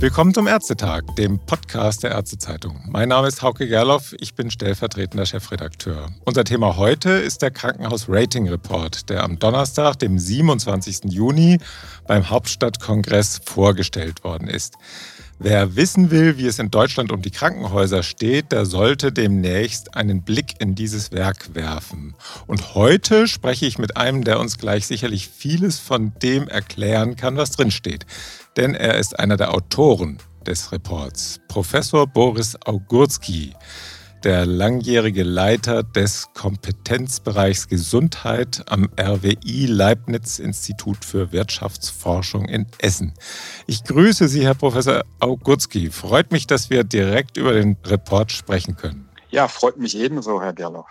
Willkommen zum Ärztetag, dem Podcast der Ärztezeitung. Mein Name ist Hauke Gerloff, ich bin stellvertretender Chefredakteur. Unser Thema heute ist der Krankenhaus-Rating-Report, der am Donnerstag, dem 27. Juni, beim Hauptstadtkongress vorgestellt worden ist. Wer wissen will, wie es in Deutschland um die Krankenhäuser steht, der sollte demnächst einen Blick in dieses Werk werfen. Und heute spreche ich mit einem, der uns gleich sicherlich vieles von dem erklären kann, was drinsteht. Denn er ist einer der Autoren des Reports, Professor Boris Augurski, der langjährige Leiter des Kompetenzbereichs Gesundheit am RWI Leibniz-Institut für Wirtschaftsforschung in Essen. Ich grüße Sie, Herr Professor Augurski. Freut mich, dass wir direkt über den Report sprechen können. Ja, freut mich ebenso, Herr Gerloff.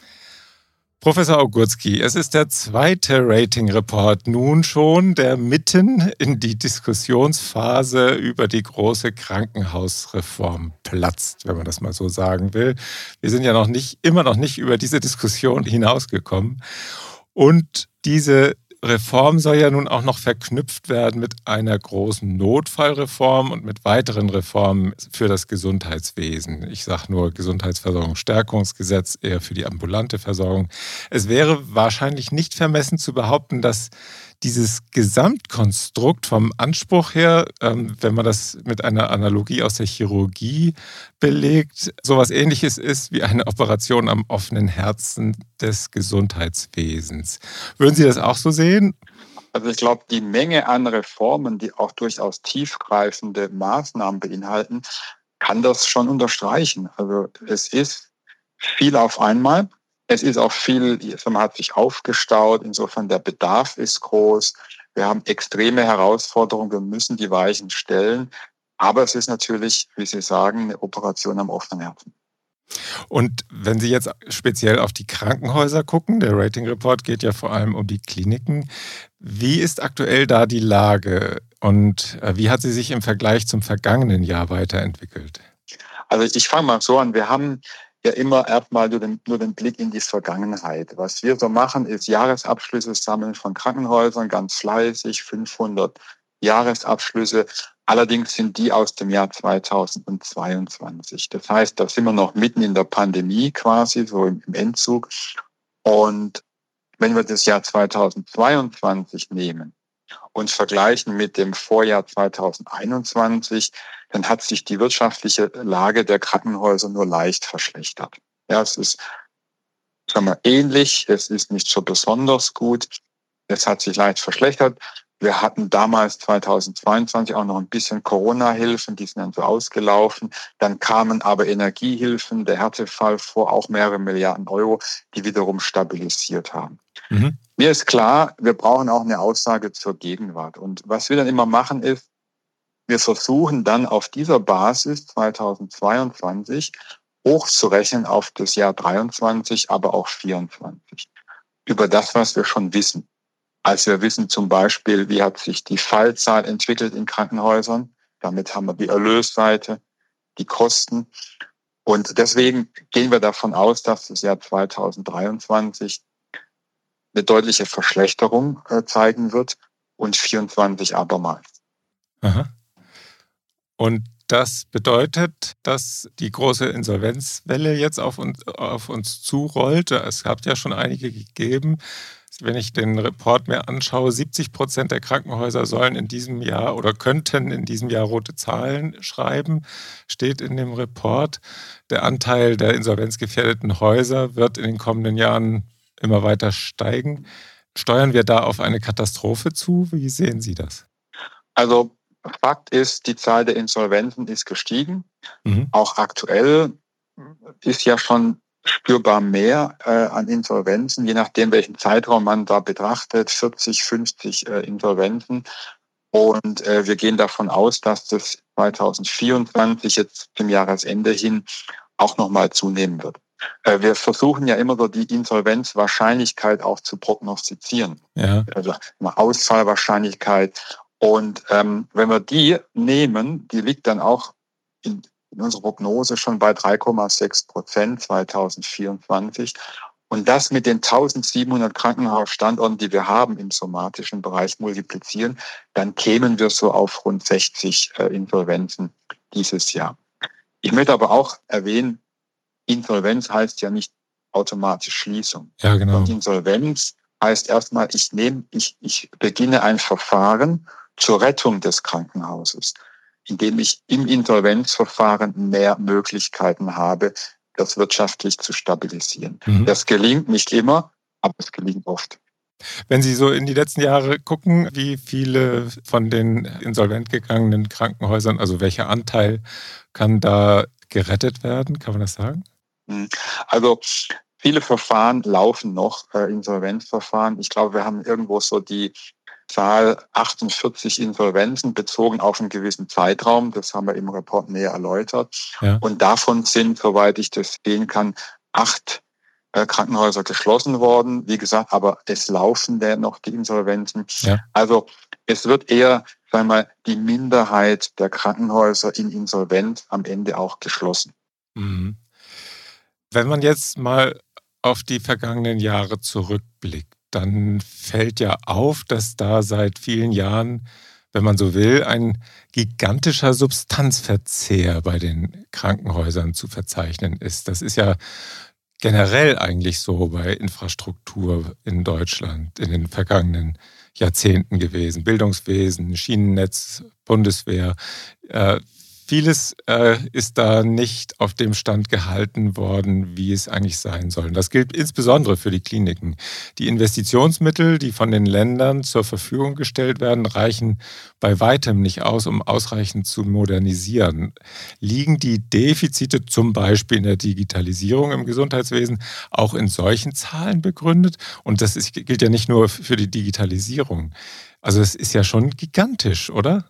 Professor Augurski, es ist der zweite Rating-Report nun schon, der mitten in die Diskussionsphase über die große Krankenhausreform platzt, wenn man das mal so sagen will. Wir sind ja immer noch nicht über diese Diskussion hinausgekommen. Und diese Reform soll ja nun auch noch verknüpft werden mit einer großen Notfallreform und mit weiteren Reformen für das Gesundheitswesen. Ich sage nur Gesundheitsversorgungsstärkungsgesetz, eher für die ambulante Versorgung. Es wäre wahrscheinlich nicht vermessen zu behaupten, dass dieses Gesamtkonstrukt vom Anspruch her, wenn man das mit einer Analogie aus der Chirurgie belegt, sowas Ähnliches ist wie eine Operation am offenen Herzen des Gesundheitswesens. Würden Sie das auch so sehen? Also ich glaube, die Menge an Reformen, die auch durchaus tiefgreifende Maßnahmen beinhalten, kann das schon unterstreichen. Also es ist viel auf einmal. Es ist auch viel, man hat sich aufgestaut, insofern der Bedarf ist groß. Wir haben extreme Herausforderungen, wir müssen die Weichen stellen. Aber es ist natürlich, wie Sie sagen, eine Operation am offenen Herzen. Und wenn Sie jetzt speziell auf die Krankenhäuser gucken, der Rating-Report geht ja vor allem um die Kliniken. Wie ist aktuell da die Lage und wie hat sie sich im Vergleich zum vergangenen Jahr weiterentwickelt? Also ich fange mal so an, wir haben ja immer erstmal nur den Blick in die Vergangenheit. Was wir so machen, ist Jahresabschlüsse sammeln von Krankenhäusern, ganz fleißig, 500 Jahresabschlüsse. Allerdings sind die aus dem Jahr 2022. Das heißt, da sind wir noch mitten in der Pandemie quasi, so im Endzug. Und wenn wir das Jahr 2022 nehmen und vergleichen mit dem Vorjahr 2021, dann hat sich die wirtschaftliche Lage der Krankenhäuser nur leicht verschlechtert. Ja, es ist, sagen wir, ähnlich, es ist nicht so besonders gut, es hat sich leicht verschlechtert. Wir hatten damals 2022 auch noch ein bisschen Corona-Hilfen, die sind dann so ausgelaufen. Dann kamen aber Energiehilfen, der Härtefall vor, auch mehrere Milliarden Euro, die wiederum stabilisiert haben. Mhm. Mir ist klar, wir brauchen auch eine Aussage zur Gegenwart. Und was wir dann immer machen ist, wir versuchen dann auf dieser Basis 2022 hochzurechnen auf das Jahr 23, aber auch 24. Über das, was wir schon wissen. Also wir wissen zum Beispiel, wie hat sich die Fallzahl entwickelt in Krankenhäusern. Damit haben wir die Erlösseite, die Kosten. Und deswegen gehen wir davon aus, dass das Jahr 2023 eine deutliche Verschlechterung zeigen wird und 24 abermals. Aha. Und das bedeutet, dass die große Insolvenzwelle jetzt auf uns zurollt. Es hat ja schon einige gegeben. Wenn ich den Report mir anschaue, 70% der Krankenhäuser sollen in diesem Jahr oder könnten in diesem Jahr rote Zahlen schreiben, steht in dem Report. Der Anteil der insolvenzgefährdeten Häuser wird in den kommenden Jahren immer weiter steigen. Steuern wir da auf eine Katastrophe zu? Wie sehen Sie das? Also Fakt ist, die Zahl der Insolvenzen ist gestiegen. Mhm. Auch aktuell ist ja schon spürbar mehr an Insolvenzen, je nachdem, welchen Zeitraum man da betrachtet, 40, 50 Insolvenzen. Und wir gehen davon aus, dass das 2024 jetzt zum Jahresende hin auch nochmal zunehmen wird. Wir versuchen ja immer so die Insolvenzwahrscheinlichkeit auch zu prognostizieren. Ja. Also eine Ausfallwahrscheinlichkeit. Und wenn wir die nehmen, die liegt dann auch in unserer Prognose schon bei 3,6% 2024. und das mit den 1700 Krankenhausstandorten, die wir haben im somatischen Bereich, multiplizieren, dann kämen wir so auf rund 60 Insolvenzen dieses Jahr. Ich möchte aber auch erwähnen, Insolvenz heißt ja nicht automatisch Schließung. Ja, genau. Und Insolvenz heißt erstmal, ich beginne ein Verfahren zur Rettung des Krankenhauses, indem ich im Insolvenzverfahren mehr Möglichkeiten habe, das wirtschaftlich zu stabilisieren. Das gelingt nicht immer, aber es gelingt oft. Wenn Sie so in die letzten Jahre gucken, wie viele von den insolvent gegangenen Krankenhäusern, also welcher Anteil kann da gerettet werden? Kann man das sagen? Also viele Verfahren laufen noch, Insolvenzverfahren. Ich glaube, wir haben irgendwo so die Zahl 48 Insolvenzen bezogen auf einen gewissen Zeitraum. Das haben wir im Report näher erläutert. Ja. Und davon sind, soweit ich das sehen kann, 8 Krankenhäuser geschlossen worden. Wie gesagt, aber es laufen noch die Insolvenzen. Ja. Also es wird eher, sagen wir mal, die Minderheit der Krankenhäuser in Insolvenz am Ende auch geschlossen. Mhm. Wenn man jetzt mal auf die vergangenen Jahre zurückblickt, dann fällt ja auf, dass da seit vielen Jahren, wenn man so will, ein gigantischer Substanzverzehr bei den Krankenhäusern zu verzeichnen ist. Das ist ja generell eigentlich so bei Infrastruktur in Deutschland in den vergangenen Jahrzehnten gewesen. Bildungswesen, Schienennetz, Bundeswehr. Vieles ist da nicht auf dem Stand gehalten worden, wie es eigentlich sein soll. Das gilt insbesondere für die Kliniken. Die Investitionsmittel, die von den Ländern zur Verfügung gestellt werden, reichen bei weitem nicht aus, um ausreichend zu modernisieren. Liegen die Defizite zum Beispiel in der Digitalisierung im Gesundheitswesen auch in solchen Zahlen begründet? Und das gilt ja nicht nur für die Digitalisierung. Also es ist ja schon gigantisch, oder?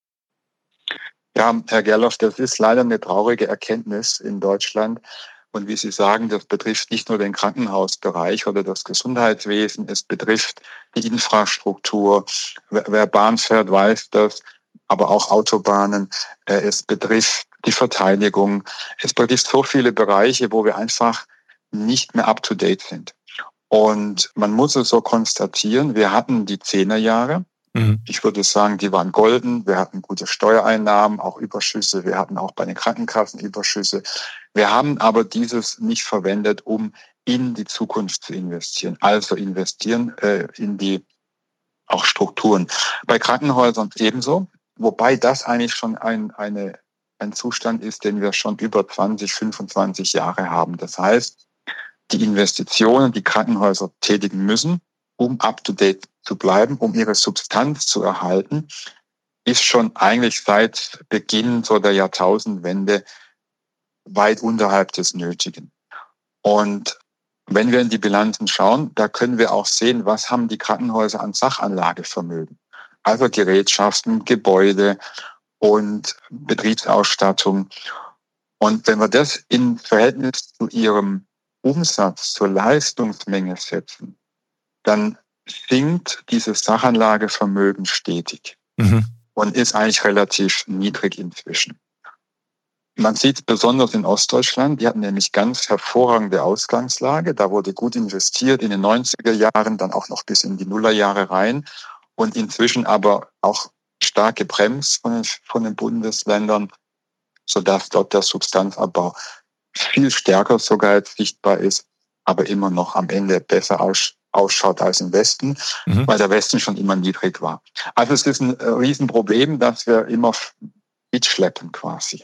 Ja, Herr Gerloff, das ist leider eine traurige Erkenntnis in Deutschland. Und wie Sie sagen, das betrifft nicht nur den Krankenhausbereich oder das Gesundheitswesen, es betrifft die Infrastruktur. Wer Bahn fährt, weiß das, aber auch Autobahnen. Es betrifft die Verteidigung. Es betrifft so viele Bereiche, wo wir einfach nicht mehr up-to-date sind. Und man muss es so konstatieren, wir hatten die 10er Jahre. Ich würde sagen, die waren golden. Wir hatten gute Steuereinnahmen, auch Überschüsse. Wir hatten auch bei den Krankenkassen Überschüsse. Wir haben aber dieses nicht verwendet, um in die Zukunft zu investieren. Also investieren in die auch Strukturen. Bei Krankenhäusern ebenso, wobei das eigentlich schon ein Zustand ist, den wir schon über 20, 25 Jahre haben. Das heißt, die Investitionen, die Krankenhäuser tätigen müssen, um up-to-date zu bleiben, um ihre Substanz zu erhalten, ist schon eigentlich seit Beginn so der Jahrtausendwende weit unterhalb des Nötigen. Und wenn wir in die Bilanzen schauen, da können wir auch sehen, was haben die Krankenhäuser an Sachanlagevermögen. Also Gerätschaften, Gebäude und Betriebsausstattung. Und wenn wir das in Verhältnis zu ihrem Umsatz, zur Leistungsmenge setzen, dann sinkt dieses Sachanlagevermögen stetig und ist eigentlich relativ niedrig inzwischen. Man sieht es besonders in Ostdeutschland, die hatten nämlich ganz hervorragende Ausgangslage. Da wurde gut investiert in den 90er Jahren, dann auch noch bis in die Nullerjahre rein und inzwischen aber auch stark gebremst von den Bundesländern, sodass dort der Substanzabbau viel stärker sogar jetzt sichtbar ist, aber immer noch am Ende besser ausschaut als im Westen, weil der Westen schon immer niedrig war. Also es ist ein Riesenproblem, dass wir immer mitschleppen quasi.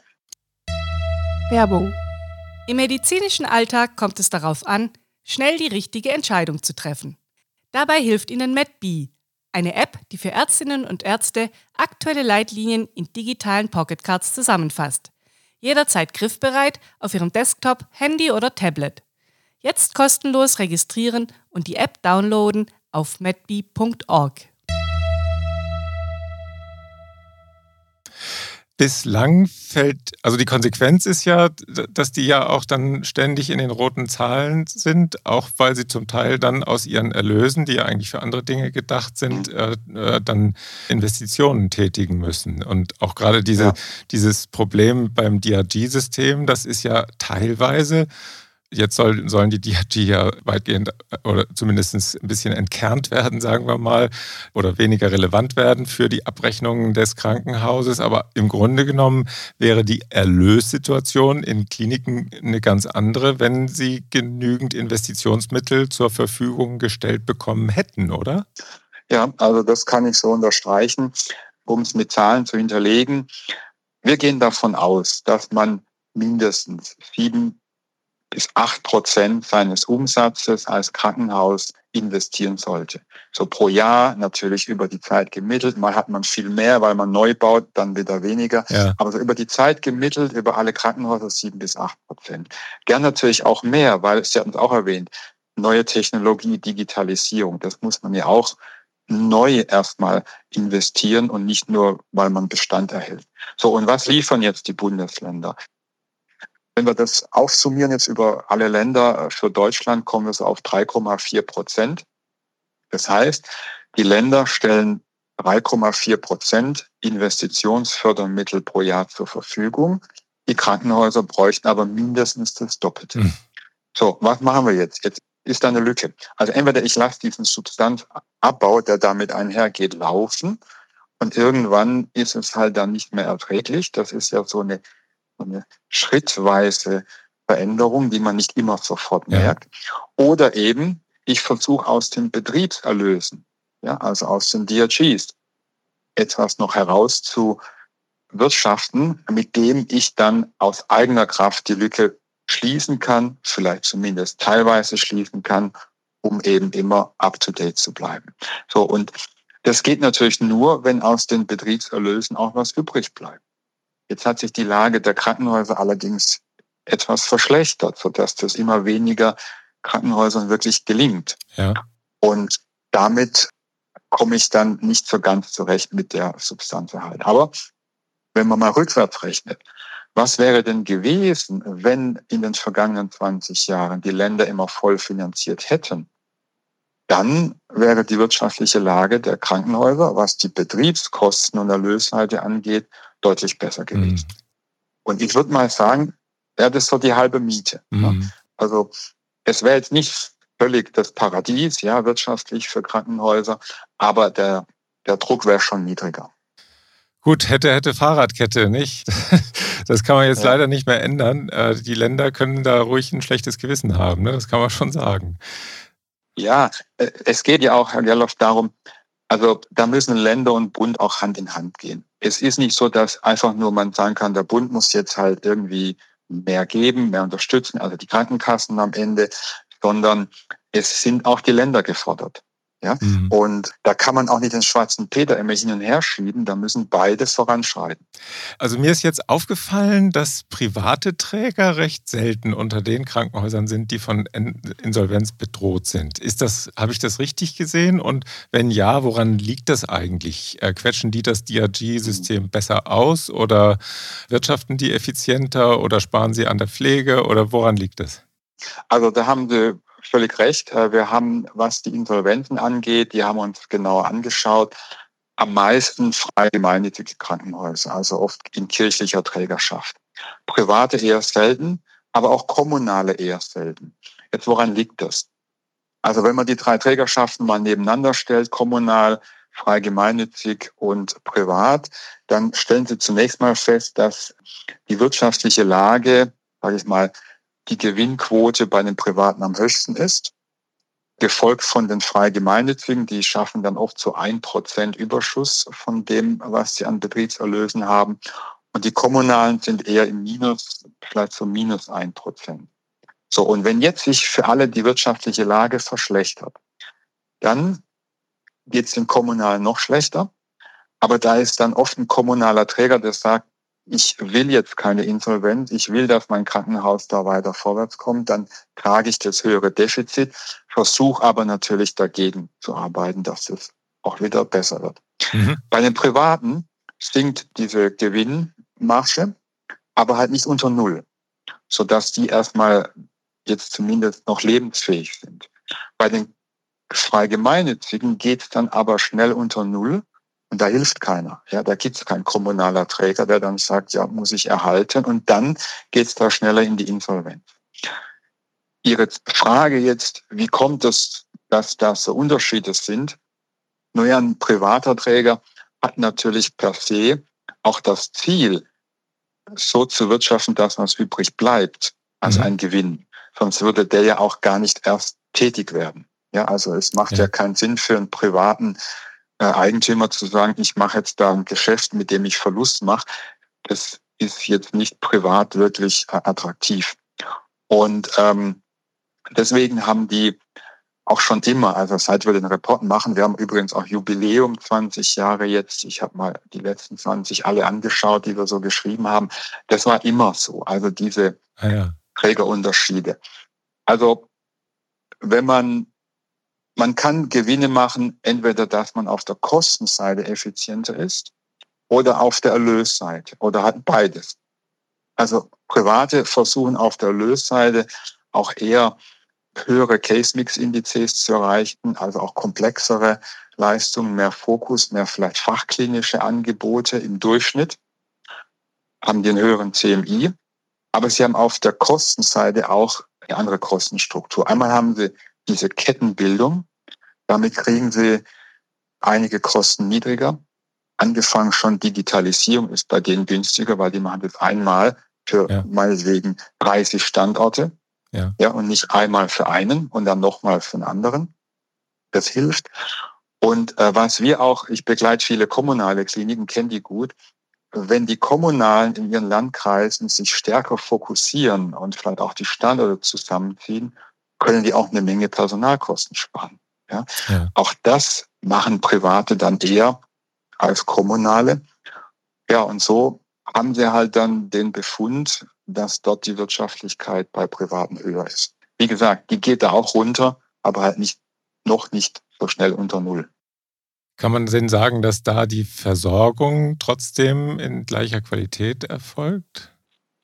Werbung. Im medizinischen Alltag kommt es darauf an, schnell die richtige Entscheidung zu treffen. Dabei hilft Ihnen MedBee, eine App, die für Ärztinnen und Ärzte aktuelle Leitlinien in digitalen Pocketcards zusammenfasst. Jederzeit griffbereit auf Ihrem Desktop, Handy oder Tablet. Jetzt kostenlos registrieren und die App downloaden auf medbee.org. Bislang also die Konsequenz ist ja, dass die ja auch dann ständig in den roten Zahlen sind, auch weil sie zum Teil dann aus ihren Erlösen, die ja eigentlich für andere Dinge gedacht sind, dann Investitionen tätigen müssen. Und auch gerade dieses Problem beim DRG-System, das ist ja teilweise Jetzt sollen die DRG ja weitgehend oder zumindest ein bisschen entkernt werden, sagen wir mal, oder weniger relevant werden für die Abrechnungen des Krankenhauses. Aber im Grunde genommen wäre die Erlössituation in Kliniken eine ganz andere, wenn sie genügend Investitionsmittel zur Verfügung gestellt bekommen hätten, oder? Ja, also das kann ich so unterstreichen, um es mit Zahlen zu hinterlegen. Wir gehen davon aus, dass man mindestens 7-8% seines Umsatzes als Krankenhaus investieren sollte. So pro Jahr, natürlich über die Zeit gemittelt. Mal hat man viel mehr, weil man neu baut, dann wieder weniger. Ja. Aber so über die Zeit gemittelt, über alle Krankenhäuser 7-8%. Gern natürlich auch mehr, weil Sie hatten es auch erwähnt, neue Technologie, Digitalisierung, das muss man ja auch neu erstmal investieren und nicht nur, weil man Bestand erhält. So, und was liefern jetzt die Bundesländer? Wenn wir das aufsummieren jetzt über alle Länder, für Deutschland kommen wir so auf 3,4%. Das heißt, die Länder stellen 3,4% Investitionsfördermittel pro Jahr zur Verfügung. Die Krankenhäuser bräuchten aber mindestens das Doppelte. So, was machen wir jetzt? Jetzt ist da eine Lücke. Also entweder ich lasse diesen Substanzabbau, der damit einhergeht, laufen und irgendwann ist es halt dann nicht mehr erträglich. Das ist ja so eine schrittweise Veränderung, die man nicht immer sofort merkt. Oder eben, ich versuche aus den Betriebserlösen, also aus den DRGs, etwas noch herauszuwirtschaften, mit dem ich dann aus eigener Kraft die Lücke schließen kann, vielleicht zumindest teilweise schließen kann, um eben immer up-to-date zu bleiben. So, und das geht natürlich nur, wenn aus den Betriebserlösen auch was übrig bleibt. Jetzt hat sich die Lage der Krankenhäuser allerdings etwas verschlechtert, sodass das immer weniger Krankenhäusern wirklich gelingt. Ja. Und damit komme ich dann nicht so ganz zurecht mit der Substanzerhalt. Aber wenn man mal rückwärts rechnet, was wäre denn gewesen, wenn in den vergangenen 20 Jahren die Länder immer voll finanziert hätten? Dann wäre die wirtschaftliche Lage der Krankenhäuser, was die Betriebskosten und Erlösseite angeht, deutlich besser gewesen. Und ich würde mal sagen, das ist so die halbe Miete. Also es wäre jetzt nicht völlig das Paradies, wirtschaftlich für Krankenhäuser, aber der Druck wäre schon niedriger. Gut, hätte Fahrradkette, nicht? Das kann man jetzt leider nicht mehr ändern. Die Länder können da ruhig ein schlechtes Gewissen haben, ne? Das kann man schon sagen. Ja, es geht ja auch, Herr Gerloff, darum, also da müssen Länder und Bund auch Hand in Hand gehen. Es ist nicht so, dass einfach nur man sagen kann, der Bund muss jetzt halt irgendwie mehr geben, mehr unterstützen, also die Krankenkassen am Ende, sondern es sind auch die Länder gefordert. Ja? Und da kann man auch nicht den schwarzen Peter immer hin und her schieben, da müssen beide voranschreiten. Also mir ist jetzt aufgefallen, dass private Träger recht selten unter den Krankenhäusern sind, die von Insolvenz bedroht sind. Habe ich das richtig gesehen? Und wenn ja, woran liegt das eigentlich? Quetschen die das DRG-System besser aus oder wirtschaften die effizienter oder sparen sie an der Pflege oder woran liegt das? Also da haben Sie völlig recht. Wir haben, was die Insolvenzen angeht, die haben wir uns genauer angeschaut, am meisten frei gemeinnützige Krankenhäuser, also oft in kirchlicher Trägerschaft. Private eher selten, aber auch kommunale eher selten. Jetzt, woran liegt das? Also wenn man die drei Trägerschaften mal nebeneinander stellt, kommunal, frei gemeinnützig und privat, dann stellen Sie zunächst mal fest, dass die wirtschaftliche Lage, sage ich mal, die Gewinnquote bei den Privaten am höchsten ist, gefolgt von den frei gemeinnützigen, die schaffen dann oft so 1% Überschuss von dem, was sie an Betriebserlösen haben. Und die kommunalen sind eher im Minus, vielleicht so minus 1%. So, und wenn jetzt sich für alle die wirtschaftliche Lage verschlechtert, dann geht es den Kommunalen noch schlechter. Aber da ist dann oft ein kommunaler Träger, der sagt, ich will jetzt keine Insolvenz, ich will, dass mein Krankenhaus da weiter vorwärts kommt, dann trage ich das höhere Defizit, versuche aber natürlich dagegen zu arbeiten, dass es auch wieder besser wird. Bei den Privaten sinkt diese Gewinnmarge, aber halt nicht unter Null, sodass die erstmal jetzt zumindest noch lebensfähig sind. Bei den frei gemeinnützigen geht es dann aber schnell unter Null. Und da hilft keiner. Ja, da gibt es keinen kommunaler Träger, der dann sagt, ja, muss ich erhalten. Und dann geht es da schneller in die Insolvenz. Ihre Frage jetzt, wie kommt es, dass das so Unterschiede sind? Nur ja, ein privater Träger hat natürlich per se auch das Ziel, so zu wirtschaften, dass was übrig bleibt, als ein Gewinn. Sonst würde der ja auch gar nicht erst tätig werden. Ja, also es macht ja keinen Sinn für einen privaten Eigentümer zu sagen, ich mache jetzt da ein Geschäft, mit dem ich Verlust mache. Das ist jetzt nicht privat wirklich attraktiv. Und deswegen haben die auch schon immer, also seit wir den Report machen, wir haben übrigens auch Jubiläum, 20 Jahre jetzt, ich habe mal die letzten 20 alle angeschaut, die wir so geschrieben haben, das war immer so, also diese Trägerunterschiede. Also wenn man kann Gewinne machen, entweder dass man auf der Kostenseite effizienter ist oder auf der Erlösseite oder halt beides. Also Private versuchen auf der Erlösseite auch eher höhere Case-Mix-Indizes zu erreichen, also auch komplexere Leistungen, mehr Fokus, mehr vielleicht fachklinische Angebote im Durchschnitt, haben die einen höheren CMI. Aber sie haben auf der Kostenseite auch eine andere Kostenstruktur. Einmal haben sie diese Kettenbildung, damit kriegen sie einige Kosten niedriger. Angefangen schon Digitalisierung ist bei denen günstiger, weil die machen das einmal für meinetwegen 30 Standorte. Ja, und nicht einmal für einen und dann nochmal für einen anderen. Das hilft. Und was wir auch, ich begleite viele kommunale Kliniken, kenne die gut, wenn die Kommunalen in ihren Landkreisen sich stärker fokussieren und vielleicht auch die Standorte zusammenziehen, können die auch eine Menge Personalkosten sparen. Ja? Auch das machen Private dann eher als Kommunale. Ja, und so haben sie halt dann den Befund, dass dort die Wirtschaftlichkeit bei Privaten höher ist. Wie gesagt, die geht da auch runter, aber halt noch nicht so schnell unter Null. Kann man denn sagen, dass da die Versorgung trotzdem in gleicher Qualität erfolgt?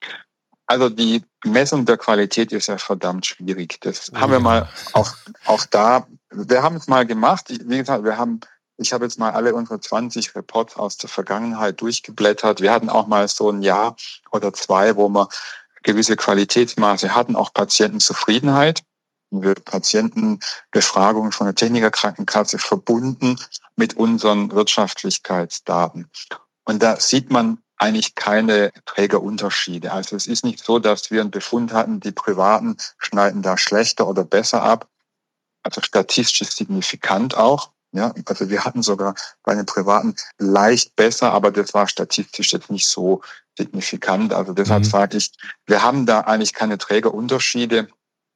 Also die Messung der Qualität ist ja verdammt schwierig. Das haben wir mal auch da, wir haben es mal gemacht. Wie gesagt, ich habe jetzt mal alle unsere 20 Reports aus der Vergangenheit durchgeblättert. Wir hatten auch mal so ein Jahr oder zwei, wo wir gewisse Qualitätsmaße hatten, auch Patientenzufriedenheit. Wir Patientenbefragungen von der Technikerkrankenkasse verbunden mit unseren Wirtschaftlichkeitsdaten. Und da sieht man eigentlich keine Trägerunterschiede. Also es ist nicht so, dass wir einen Befund hatten, die Privaten schneiden da schlechter oder besser ab. Also statistisch signifikant auch. Ja, also wir hatten sogar bei den Privaten leicht besser, aber das war statistisch jetzt nicht so signifikant. Also deshalb sage ich, wir haben da eigentlich keine Trägerunterschiede,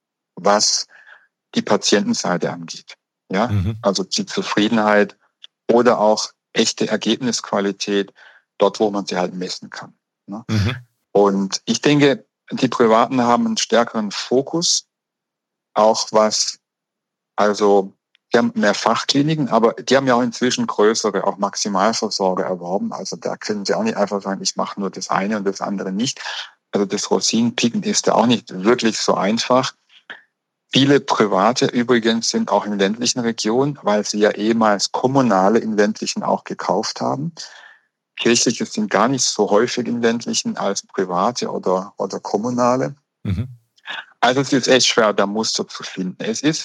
was die Patientenseite angeht. Ja, also die Zufriedenheit oder auch echte Ergebnisqualität, dort, wo man sie halt messen kann. Ne? Und ich denke, die Privaten haben einen stärkeren Fokus, auch was, also die haben mehr Fachkliniken, aber die haben ja auch inzwischen größere, auch Maximalversorger erworben. Also da können sie auch nicht einfach sagen, ich mache nur das eine und das andere nicht. Also das Rosinenpicken ist da auch nicht wirklich so einfach. Viele Private übrigens sind auch in ländlichen Regionen, weil sie ja ehemals Kommunale in ländlichen auch gekauft haben. Kirchliche sind gar nicht so häufig in ländlichen als Private oder Kommunale. Also es ist echt schwer, da Muster zu finden.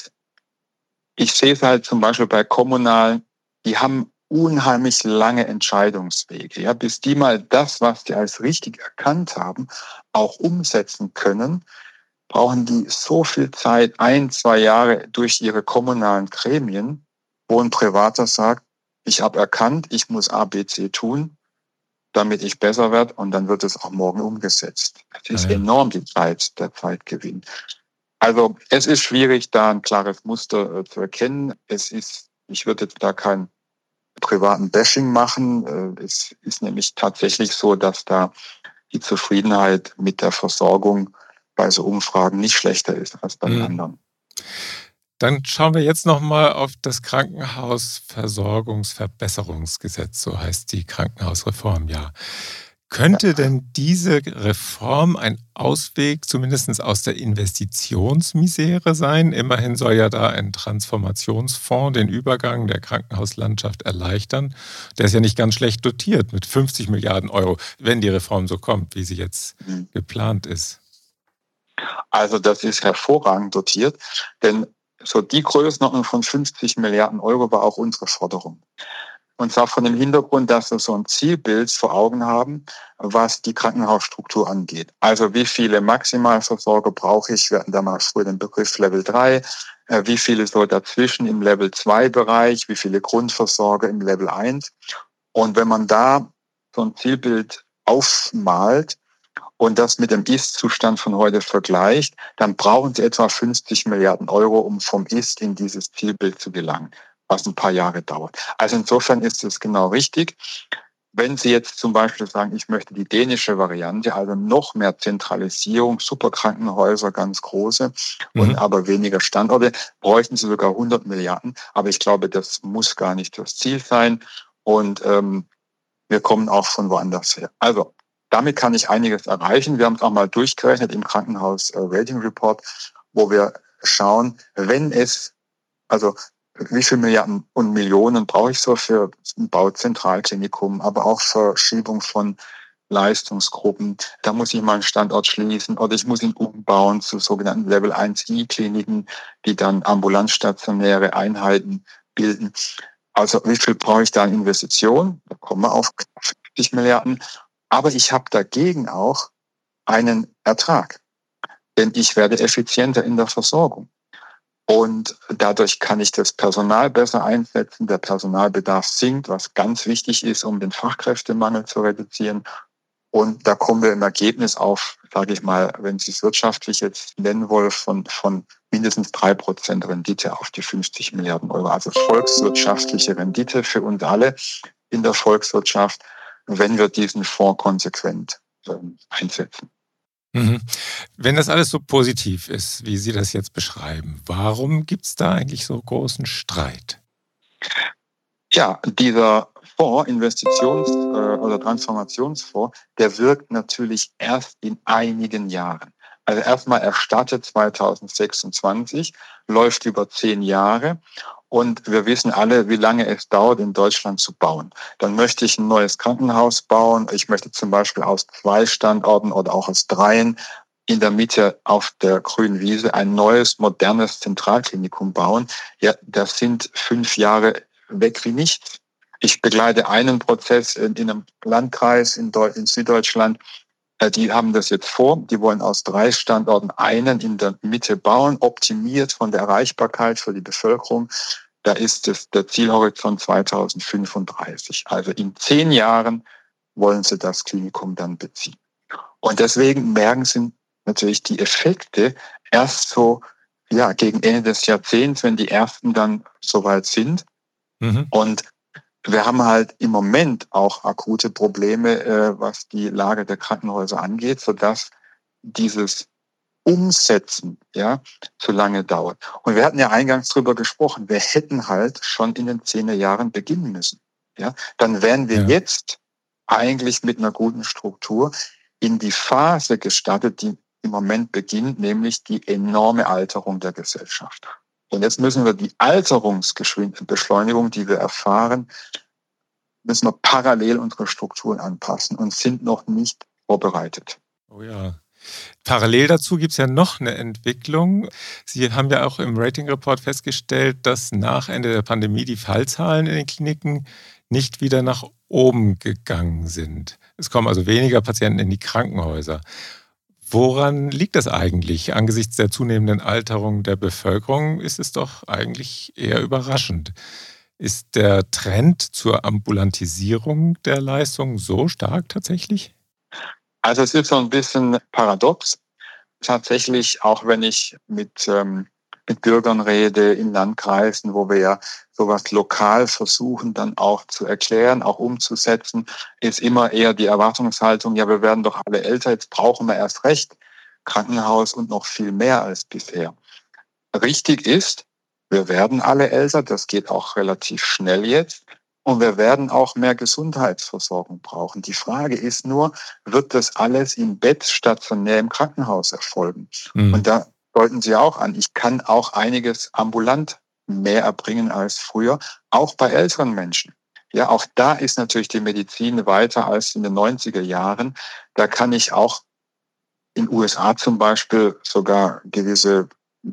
Ich sehe es halt zum Beispiel bei Kommunalen, die haben unheimlich lange Entscheidungswege. Ja, bis die mal das, was die als richtig erkannt haben, auch umsetzen können, brauchen die so viel Zeit, 1-2 Jahre durch ihre kommunalen Gremien, wo ein Privater sagt, ich habe erkannt, ich muss A, B, C tun, damit ich besser werde und dann wird es auch morgen umgesetzt. Das ist enorm der Zeitgewinn. Also es ist schwierig, da ein klares Muster zu erkennen. Ich würde jetzt da kein privaten Bashing machen. Es ist nämlich tatsächlich so, dass da die Zufriedenheit mit der Versorgung bei so Umfragen nicht schlechter ist als bei den anderen. Dann schauen wir jetzt nochmal auf das Krankenhausversorgungsverbesserungsgesetz, so heißt die Krankenhausreform ja. Könnte denn diese Reform ein Ausweg zumindest aus der Investitionsmisere sein? Immerhin soll ja da ein Transformationsfonds den Übergang der Krankenhauslandschaft erleichtern. Der ist ja nicht ganz schlecht dotiert mit 50 Milliarden Euro, wenn die Reform so kommt, wie sie jetzt geplant ist. Also das ist hervorragend dotiert, denn so die Größenordnung von 50 Milliarden Euro war auch unsere Forderung. Und zwar von dem Hintergrund, dass wir so ein Zielbild vor Augen haben, was die Krankenhausstruktur angeht. Also wie viele Maximalversorger brauche ich? Wir hatten damals früher den Begriff Level 3. Wie viele so dazwischen im Level 2 Bereich? Wie viele Grundversorger im Level 1? Und wenn man da so ein Zielbild aufmalt und das mit dem Ist-Zustand von heute vergleicht, dann brauchen Sie etwa 50 Milliarden Euro, um vom Ist in dieses Zielbild zu gelangen, was ein paar Jahre dauert. Also insofern ist es genau richtig. Wenn Sie jetzt zum Beispiel sagen, ich möchte die dänische Variante, also noch mehr Zentralisierung, Superkrankenhäuser, ganz große und aber weniger Standorte, bräuchten Sie sogar 100 Milliarden. Aber ich glaube, das muss gar nicht das Ziel sein. Und wir kommen auch von woanders her. Also damit kann ich einiges erreichen. Wir haben es auch mal durchgerechnet im Krankenhaus Rating Report, wo wir schauen, wenn es, also wie viele Milliarden und Millionen brauche ich so für ein Bauzentralklinikum, aber auch Verschiebung von Leistungsgruppen. Da muss ich mal einen Standort schließen oder ich muss ihn umbauen zu sogenannten Level 1i-Kliniken, die dann ambulanzstationäre Einheiten bilden. Also wie viel brauche ich da an Investitionen? Da kommen wir auf 50 Milliarden. Aber ich habe dagegen auch einen Ertrag, denn ich werde effizienter in der Versorgung. Und dadurch kann ich das Personal besser einsetzen. Der Personalbedarf sinkt, was ganz wichtig ist, um den Fachkräftemangel zu reduzieren. Und da kommen wir im Ergebnis auf, sage ich mal, wenn Sie es wirtschaftlich jetzt nennen wollen, von mindestens 3% Rendite auf die 50 Milliarden Euro. Also volkswirtschaftliche Rendite für uns alle in der Volkswirtschaft, wenn wir diesen Fonds konsequent einsetzen. Wenn das alles so positiv ist, wie Sie das jetzt beschreiben, warum gibt es da eigentlich so großen Streit? Ja, dieser Fonds, oder Transformationsfonds, der wirkt natürlich erst in einigen Jahren. Also erstmal erstattet 2026, läuft über 10 Jahre. Und wir wissen alle, wie lange es dauert, in Deutschland zu bauen. Dann möchte ich ein neues Krankenhaus bauen. Ich möchte zum Beispiel aus 2 Standorten oder auch aus 3 in der Mitte auf der grünen Wiese ein neues, modernes Zentralklinikum bauen. Ja, das sind 5 Jahre weg wie nichts. Ich begleite einen Prozess in einem Landkreis in Süddeutschland. Die haben das jetzt vor. Die wollen aus 3 Standorten einen in der Mitte bauen, optimiert von der Erreichbarkeit für die Bevölkerung. Da ist der Zielhorizont 2035. Also in 10 Jahren wollen sie das Klinikum dann beziehen. Und deswegen merken sie natürlich die Effekte erst so, ja, gegen Ende des Jahrzehnts, wenn die ersten dann soweit sind. Und wir haben halt im Moment auch akute Probleme, was die Lage der Krankenhäuser angeht, sodass dieses Umsetzen zu lange dauert. Und wir hatten ja eingangs drüber gesprochen, wir hätten halt schon in den 10er Jahren beginnen müssen. Ja? Dann wären wir jetzt eigentlich mit einer guten Struktur in die Phase gestartet, die im Moment beginnt, nämlich die enorme Alterung der Gesellschaft. Und jetzt müssen wir die Alterungsbeschleunigung, die wir erfahren, müssen wir parallel unsere Strukturen anpassen und sind noch nicht vorbereitet. Oh ja. Parallel dazu gibt es ja noch eine Entwicklung. Sie haben ja auch im Rating-Report festgestellt, dass nach Ende der Pandemie die Fallzahlen in den Kliniken nicht wieder nach oben gegangen sind. Es kommen also weniger Patienten in die Krankenhäuser. Woran liegt das eigentlich? Angesichts der zunehmenden Alterung der Bevölkerung ist es doch eigentlich eher überraschend. Ist der Trend zur Ambulantisierung der Leistung so stark tatsächlich? Also es ist so ein bisschen paradox. Tatsächlich, auch wenn ich mit Bürgern rede in Landkreisen, wo wir ja sowas lokal versuchen dann auch zu erklären, auch umzusetzen, ist immer eher die Erwartungshaltung, ja, wir werden doch alle älter, jetzt brauchen wir erst recht Krankenhaus und noch viel mehr als bisher. Richtig ist, wir werden alle älter, das geht auch relativ schnell jetzt. Und wir werden auch mehr Gesundheitsversorgung brauchen. Die Frage ist nur, wird das alles im Bett stationär im Krankenhaus erfolgen? Und da deuten Sie auch an, ich kann auch einiges ambulant mehr erbringen als früher, auch bei älteren Menschen. Ja, auch da ist natürlich die Medizin weiter als in den 90er Jahren. Da kann ich auch in USA zum Beispiel sogar gewisse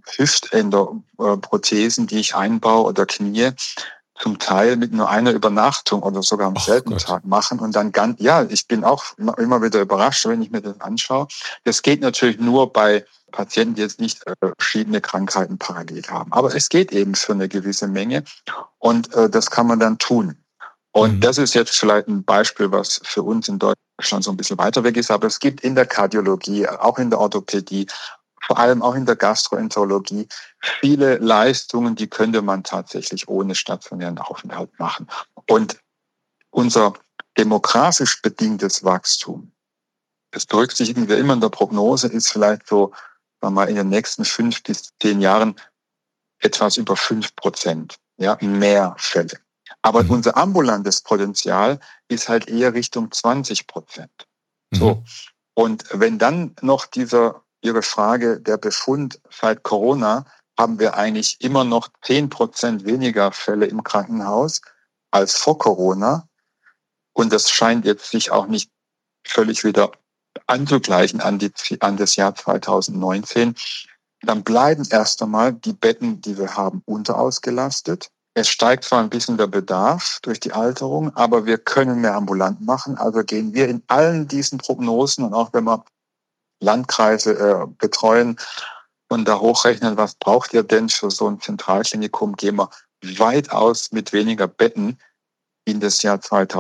Hüftänderprothesen, die ich einbaue oder Knie, zum Teil mit nur einer Übernachtung oder sogar am selben Tag machen und dann ich bin auch immer wieder überrascht, wenn ich mir das anschaue. Das geht natürlich nur bei Patienten, die jetzt nicht verschiedene Krankheiten parallel haben. Aber es geht eben für eine gewisse Menge und das kann man dann tun. Und das ist jetzt vielleicht ein Beispiel, was für uns in Deutschland so ein bisschen weiter weg ist. Aber es gibt in der Kardiologie, auch in der Orthopädie, vor allem auch in der Gastroenterologie, viele Leistungen, die könnte man tatsächlich ohne stationären Aufenthalt machen. Und unser demografisch bedingtes Wachstum, das berücksichtigen wir immer in der Prognose, ist vielleicht so, sagen wir mal, in den nächsten 5 bis 10 Jahren etwas über 5%, ja, mehr Fälle. Aber unser ambulantes Potenzial ist halt eher Richtung 20%. So. Und wenn dann noch Ihre Frage, der Befund seit Corona, haben wir eigentlich immer noch 10% weniger Fälle im Krankenhaus als vor Corona. Und das scheint jetzt sich auch nicht völlig wieder anzugleichen an das Jahr 2019. Dann bleiben erst einmal die Betten, die wir haben, unterausgelastet. Es steigt zwar ein bisschen der Bedarf durch die Alterung, aber wir können mehr ambulant machen. Also gehen wir in allen diesen Prognosen und auch wenn wir Landkreise betreuen und da hochrechnen, was braucht ihr denn für so ein Zentralklinikum, gehen wir weitaus mit weniger Betten in das Jahr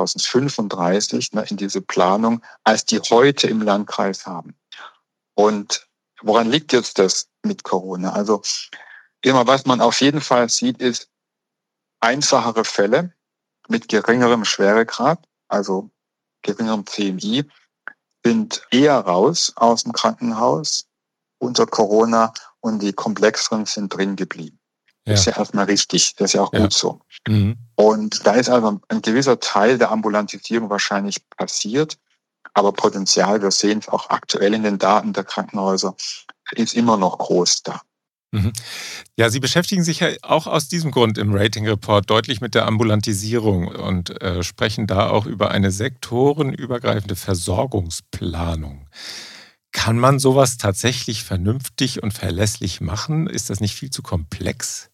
2035, in diese Planung, als die heute im Landkreis haben. Und woran liegt jetzt das mit Corona? Also immer, was man auf jeden Fall sieht, ist einfachere Fälle mit geringerem Schweregrad, also geringerem CMI, sind eher raus aus dem Krankenhaus unter Corona und die komplexeren sind drin geblieben. Das ist ja erstmal richtig, das ist ja auch gut so. Und da ist also ein gewisser Teil der Ambulantisierung wahrscheinlich passiert, aber Potenzial, wir sehen es auch aktuell in den Daten der Krankenhäuser, ist immer noch groß da. Ja, Sie beschäftigen sich ja auch aus diesem Grund im Rating-Report deutlich mit der Ambulantisierung und sprechen da auch über eine sektorenübergreifende Versorgungsplanung. Kann man sowas tatsächlich vernünftig und verlässlich machen? Ist das nicht viel zu komplex?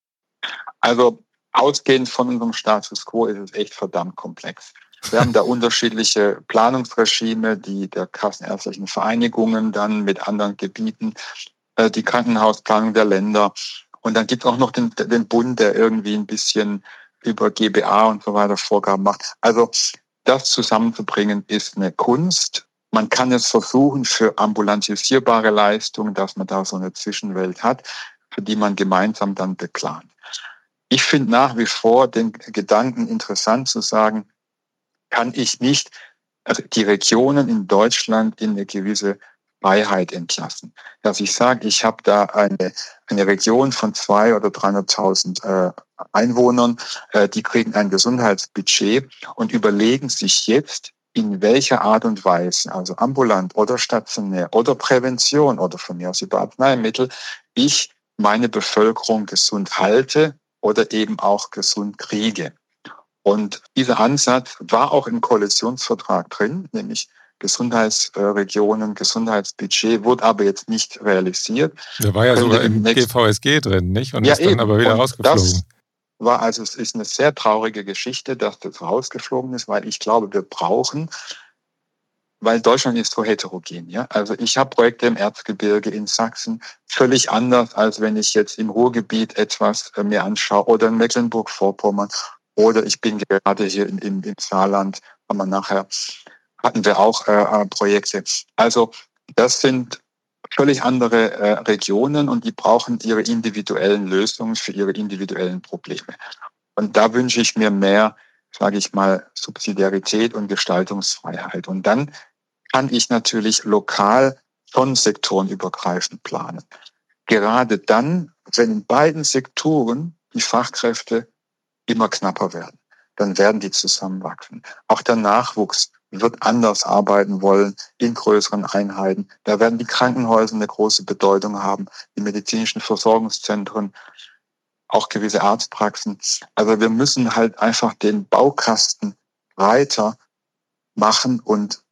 Also ausgehend von unserem Status quo ist es echt verdammt komplex. Wir haben da unterschiedliche Planungsregime, die der kassenärztlichen Vereinigungen dann mit anderen Gebieten, die Krankenhausplanung der Länder. Und dann gibt es auch noch den Bund, der irgendwie ein bisschen über GBA und so weiter Vorgaben macht. Also das zusammenzubringen ist eine Kunst. Man kann es versuchen für ambulantisierbare Leistungen, dass man da so eine Zwischenwelt hat, für die man gemeinsam dann beplant. Ich finde nach wie vor den Gedanken interessant zu sagen, kann ich nicht die Regionen in Deutschland in eine gewisse Freiheit entlassen. Dass ich sage, ich habe da eine Region von 200.000 oder 300.000 Einwohnern, die kriegen ein Gesundheitsbudget und überlegen sich jetzt, in welcher Art und Weise, also ambulant oder stationär oder Prävention oder von mir aus über Arzneimittel, ich meine Bevölkerung gesund halte oder eben auch gesund kriege. Und dieser Ansatz war auch im Koalitionsvertrag drin, nämlich Gesundheitsregionen, Gesundheitsbudget, wurde aber jetzt nicht realisiert. Der war ja sogar im GVSG drin, nicht? Und ist dann aber wieder rausgeflogen. Es ist eine sehr traurige Geschichte, dass das rausgeflogen ist, weil ich glaube, wir brauchen, weil Deutschland ist so heterogen. Ja? Also ich habe Projekte im Erzgebirge in Sachsen, völlig anders, als wenn ich jetzt im Ruhrgebiet etwas mir anschaue oder in Mecklenburg-Vorpommern. Oder ich bin gerade hier im Saarland, hatten wir auch Projekte. Also das sind völlig andere Regionen und die brauchen ihre individuellen Lösungen für ihre individuellen Probleme. Und da wünsche ich mir mehr, sage ich mal, Subsidiarität und Gestaltungsfreiheit. Und dann kann ich natürlich lokal schon sektorenübergreifend planen. Gerade dann, wenn in beiden Sektoren die Fachkräfte immer knapper werden, dann werden die zusammenwachsen. Auch der Nachwuchs wird anders arbeiten wollen in größeren Einheiten. Da werden die Krankenhäuser eine große Bedeutung haben, die medizinischen Versorgungszentren, auch gewisse Arztpraxen. Also wir müssen halt einfach den Baukasten breiter machen und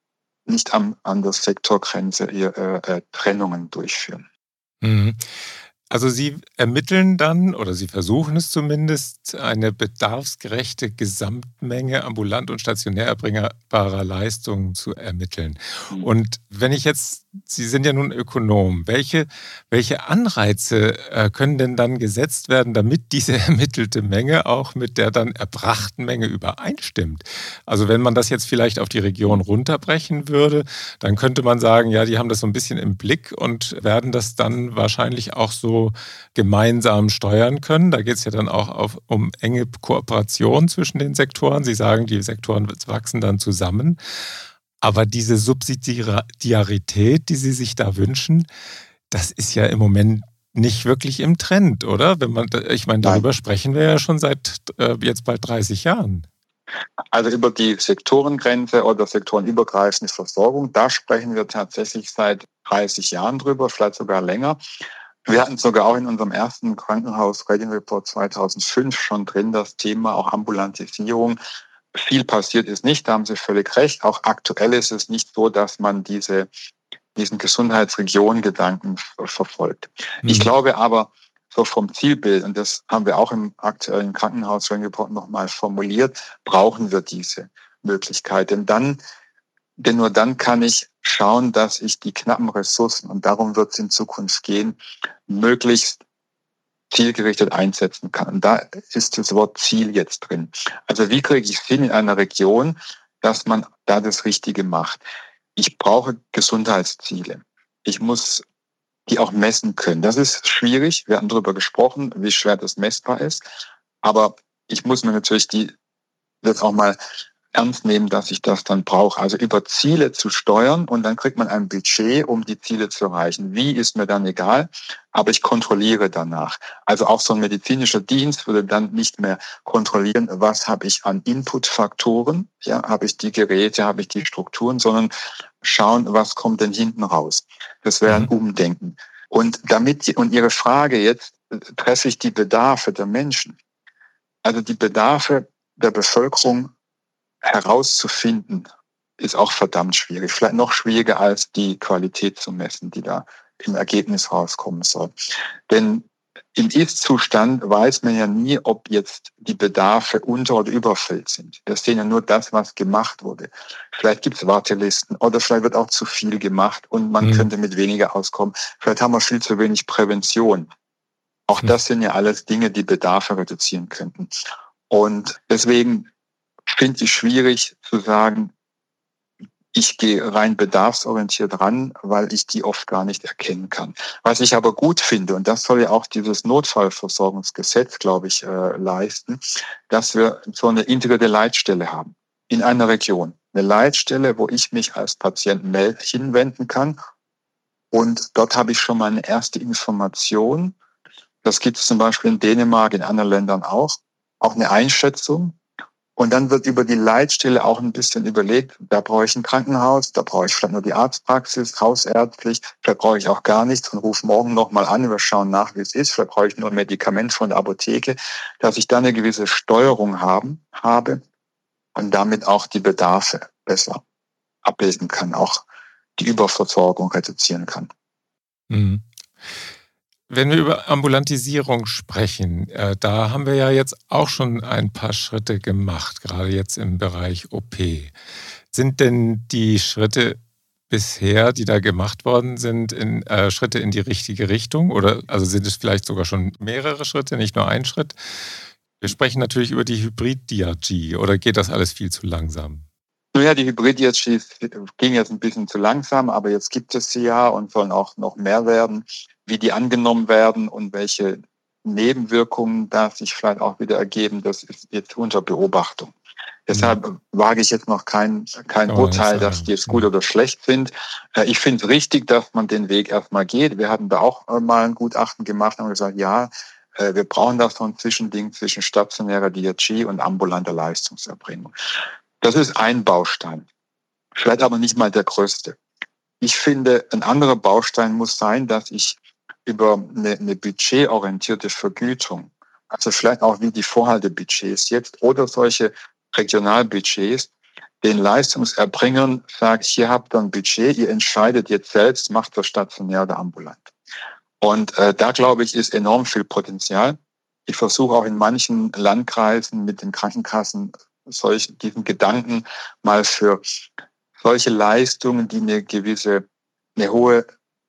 nicht an der Sektorgrenze Trennungen durchführen. Mhm. Also Sie ermitteln dann, oder Sie versuchen es zumindest, eine bedarfsgerechte Gesamtmenge ambulant und stationär erbringbarer Leistungen zu ermitteln. Und wenn ich jetzt, Sie sind ja nun Ökonom, welche Anreize können denn dann gesetzt werden, damit diese ermittelte Menge auch mit der dann erbrachten Menge übereinstimmt? Also wenn man das jetzt vielleicht auf die Region runterbrechen würde, dann könnte man sagen, ja, die haben das so ein bisschen im Blick und werden das dann wahrscheinlich auch so gemeinsam steuern können. Da geht es ja dann auch um enge Kooperation zwischen den Sektoren. Sie sagen, die Sektoren wachsen dann zusammen. Aber diese Subsidiarität, die Sie sich da wünschen, das ist ja im Moment nicht wirklich im Trend, oder? Ich meine, darüber sprechen wir ja schon seit jetzt bald 30 Jahren. Also über die Sektorengrenze oder sektorenübergreifende Versorgung, da sprechen wir tatsächlich seit 30 Jahren drüber, vielleicht sogar länger. Wir hatten sogar auch in unserem ersten Krankenhaus-Rating Report 2005 schon drin das Thema auch Ambulantisierung. Viel passiert ist nicht, da haben Sie völlig recht. Auch aktuell ist es nicht so, dass man diesen Gesundheitsregion-Gedanken verfolgt. Ich glaube aber, so vom Zielbild, und das haben wir auch im aktuellen Krankenhaus-Rating Report nochmal formuliert, brauchen wir diese Möglichkeit. Denn nur dann kann ich schauen, dass ich die knappen Ressourcen, und darum wird es in Zukunft gehen, möglichst zielgerichtet einsetzen kann. Und da ist das Wort Ziel jetzt drin. Also wie kriege ich es hin in einer Region, dass man da das Richtige macht? Ich brauche Gesundheitsziele. Ich muss die auch messen können. Das ist schwierig. Wir hatten darüber gesprochen, wie schwer das messbar ist. Aber ich muss mir natürlich das auch mal ernst nehmen, dass ich das dann brauche. Also über Ziele zu steuern und dann kriegt man ein Budget, um die Ziele zu erreichen. Wie, ist mir dann egal, aber ich kontrolliere danach. Also auch so ein medizinischer Dienst würde dann nicht mehr kontrollieren, was habe ich an Inputfaktoren, ja, habe ich die Geräte, habe ich die Strukturen, sondern schauen, was kommt denn hinten raus. Das wäre ein Umdenken. Und Ihre Frage jetzt, treffe ich die Bedarfe der Menschen? Also die Bedarfe der Bevölkerung herauszufinden, ist auch verdammt schwierig. Vielleicht noch schwieriger als die Qualität zu messen, die da im Ergebnis rauskommen soll. Denn im Ist-Zustand weiß man ja nie, ob jetzt die Bedarfe unter- oder überfüllt sind. Wir sehen ja nur das, was gemacht wurde. Vielleicht gibt es Wartelisten oder vielleicht wird auch zu viel gemacht und man könnte mit weniger auskommen. Vielleicht haben wir viel zu wenig Prävention. Auch das sind ja alles Dinge, die Bedarfe reduzieren könnten. Und deswegen finde ich schwierig zu sagen, ich gehe rein bedarfsorientiert ran, weil ich die oft gar nicht erkennen kann. Was ich aber gut finde, und das soll ja auch dieses Notfallversorgungsgesetz, glaube ich, leisten, dass wir so eine integrierte Leitstelle haben in einer Region. Eine Leitstelle, wo ich mich als Patient hinwenden kann. Und dort habe ich schon mal eine erste Information. Das gibt es zum Beispiel in Dänemark, in anderen Ländern auch eine Einschätzung. Und dann wird über die Leitstelle auch ein bisschen überlegt, da brauche ich ein Krankenhaus, da brauche ich vielleicht nur die Arztpraxis, hausärztlich, vielleicht brauche ich auch gar nichts und rufe morgen nochmal an, wir schauen nach, wie es ist, vielleicht brauche ich nur ein Medikament von der Apotheke, dass ich da eine gewisse Steuerung habe und damit auch die Bedarfe besser abbilden kann, auch die Überversorgung reduzieren kann. Mhm. Wenn wir über Ambulantisierung sprechen, da haben wir ja jetzt auch schon ein paar Schritte gemacht, gerade jetzt im Bereich OP. Sind denn die Schritte bisher, die da gemacht worden sind, Schritte in die richtige Richtung? Oder also sind es vielleicht sogar schon mehrere Schritte, nicht nur ein Schritt? Wir sprechen natürlich über die Hybrid-DRG, oder geht das alles viel zu langsam? Naja, die Hybrid-DRG ging jetzt ein bisschen zu langsam, aber jetzt gibt es sie ja und sollen auch noch mehr werden. Wie die angenommen werden und welche Nebenwirkungen da sich vielleicht auch wieder ergeben, das ist jetzt unter Beobachtung. Deshalb wage ich jetzt noch kein Urteil, dass die jetzt gut oder schlecht sind. Ich finde es richtig, dass man den Weg erstmal geht. Wir hatten da auch mal ein Gutachten gemacht und haben gesagt, ja, wir brauchen da so ein Zwischending zwischen stationärer DRG und ambulanter Leistungserbringung. Das ist ein Baustein, vielleicht aber nicht mal der größte. Ich finde, ein anderer Baustein muss sein, dass ich über eine budgetorientierte Vergütung, also vielleicht auch wie die Vorhaltebudgets jetzt oder solche Regionalbudgets, den Leistungserbringern sage, hier habt ihr ein Budget, ihr entscheidet jetzt selbst, macht ihr stationär oder ambulant. Und da, glaube ich, ist enorm viel Potenzial. Ich versuche auch in manchen Landkreisen mit den Krankenkassen diesen Gedanken mal für solche Leistungen, die eine hohe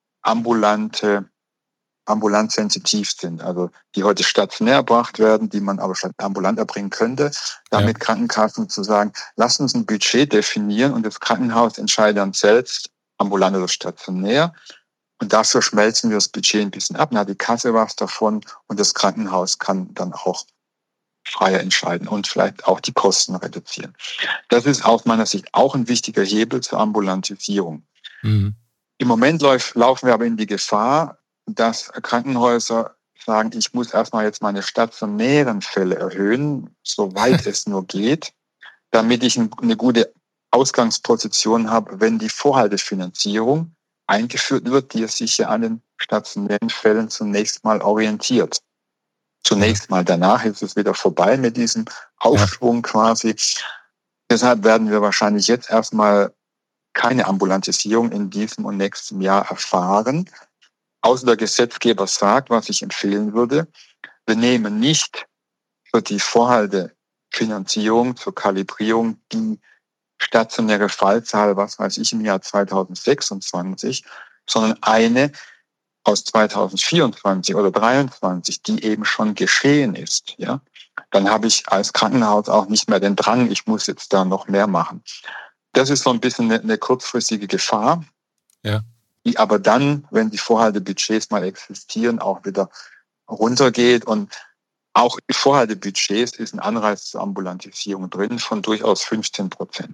ambulant sensitiv sind, also die heute stationär erbracht werden, die man aber ambulant erbringen könnte, damit Krankenkassen zu sagen, lasst uns ein Budget definieren und das Krankenhaus entscheidet dann selbst, ambulant oder stationär. Und dafür schmelzen wir das Budget ein bisschen ab, dann hat die Kasse was davon und das Krankenhaus kann dann auch freier entscheiden und vielleicht auch die Kosten reduzieren. Das ist aus meiner Sicht auch ein wichtiger Hebel zur Ambulantisierung. Mhm. Im Moment laufen wir aber in die Gefahr, dass Krankenhäuser sagen, ich muss erstmal jetzt meine stationären Fälle erhöhen, soweit es nur geht, damit ich eine gute Ausgangsposition habe, wenn die Vorhaltefinanzierung eingeführt wird, die sich ja an den stationären Fällen zunächst mal orientiert. Zunächst mal, danach ist es wieder vorbei mit diesem Aufschwung quasi. Deshalb werden wir wahrscheinlich jetzt erstmal keine Ambulantisierung in diesem und nächsten Jahr erfahren. Außer der Gesetzgeber sagt, was ich empfehlen würde, wir nehmen nicht für die Vorhaltefinanzierung zur Kalibrierung die stationäre Fallzahl, was weiß ich, im Jahr 2026, sondern eine aus 2024 oder 2023, die eben schon geschehen ist. Ja? Dann habe ich als Krankenhaus auch nicht mehr den Drang, ich muss jetzt da noch mehr machen. Das ist so ein bisschen eine kurzfristige Gefahr, die aber dann, wenn die Vorhaltebudgets mal existieren, auch wieder runtergeht. Und auch in Vorhaltebudgets ist ein Anreiz zur Ambulantisierung drin von durchaus 15%.